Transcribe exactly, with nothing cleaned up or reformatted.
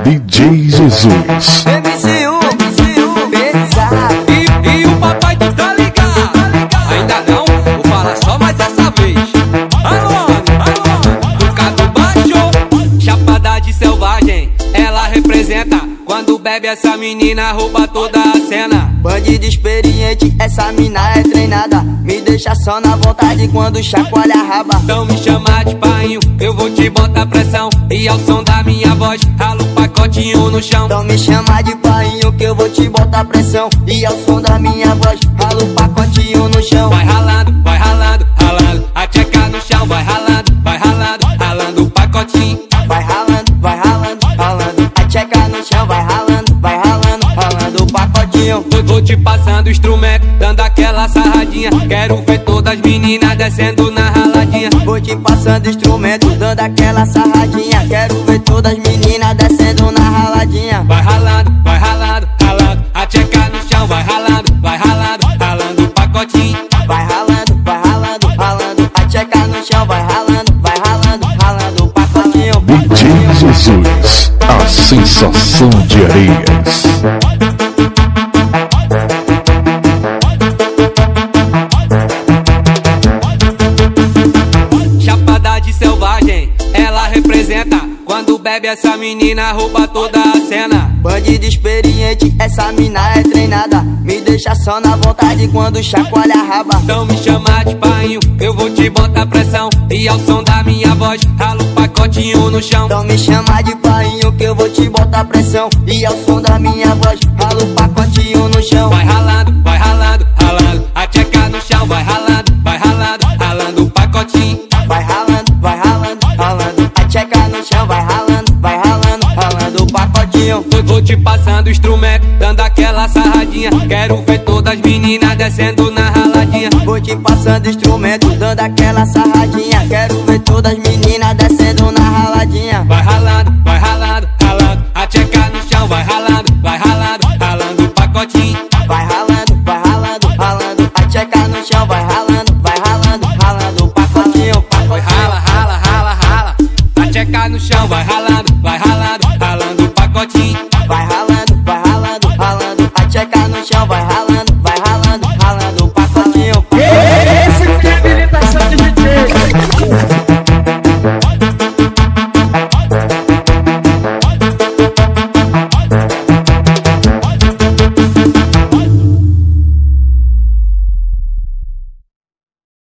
D J Jesus. M C um, M C um, pesado. E, e o papai tu tá ligado? Ainda não? Vou falar só mais essa vez. Alô, alô, do Cado Baixo, chapada de selvagem, ela representa. Quando bebe essa menina rouba toda a cena. Bandido experiente, essa mina é treinada. Me deixa só na vontade quando chacoalha a raba. Então me chama de painho, eu vou te botar pressão. E ao som da minha voz, rala um pacotinho no chão. Então me chama de painho que eu vou te botar pressão. E ao som da minha voz, rala um pacotinho no chão. Vai ralando, vai ralando, ralando, a tcheca no chão. Vai ralando, vai ralando, ralando o pacotinho. Vai ralando, vai ralando, ralando, a tcheca no chão. Vai ralando, vai ralando, ralando o pacotinho. Vou, vou te passando o instrumento, dando aquela sarradinha. Quero ver todas as meninas descendo na raladinha. Vou te passando instrumento, dando aquela sarradinha. Quero ver todas as meninas descendo na raladinha. Vai ralando, vai ralando, ralando, a tcheca no chão. Vai ralando, vai ralando, ralando o pacotinho. Vai ralando, vai ralando, ralando, a tcheca no chão. Vai ralando, vai ralando, ralando o pacotinho. D J Jesus, a sensação de Areias. Chapada de selvagem, ela representa. Quando bebe essa menina rouba toda a cena. Bandido experiente, essa mina é treinada. Me deixa só na vontade quando chacoalha a raba. Então me chama de painho, eu vou te botar pressão. E ao som da minha voz, rala um pacotinho no chão. Então me chama de painho que eu vou te botar pressão. E ao som da minha voz, rala um pacotinho no chão. Vai ralando, vai ralando, ralando, a tcheca no chão. Vai ralando, vai ralando, ralando o pacotinho. Vai ralando, vai ralando, ralando, a tcheca no chão. Vai ralando, vai ralando, ralando o pacotinho. Vou, vou te passando o instrumento, dando aquela sarradinha. Quero ver todas as meninas descendo na raladinha. Vou te passando instrumento, dando aquela sarradinha. Quero ver todas as meninas descendo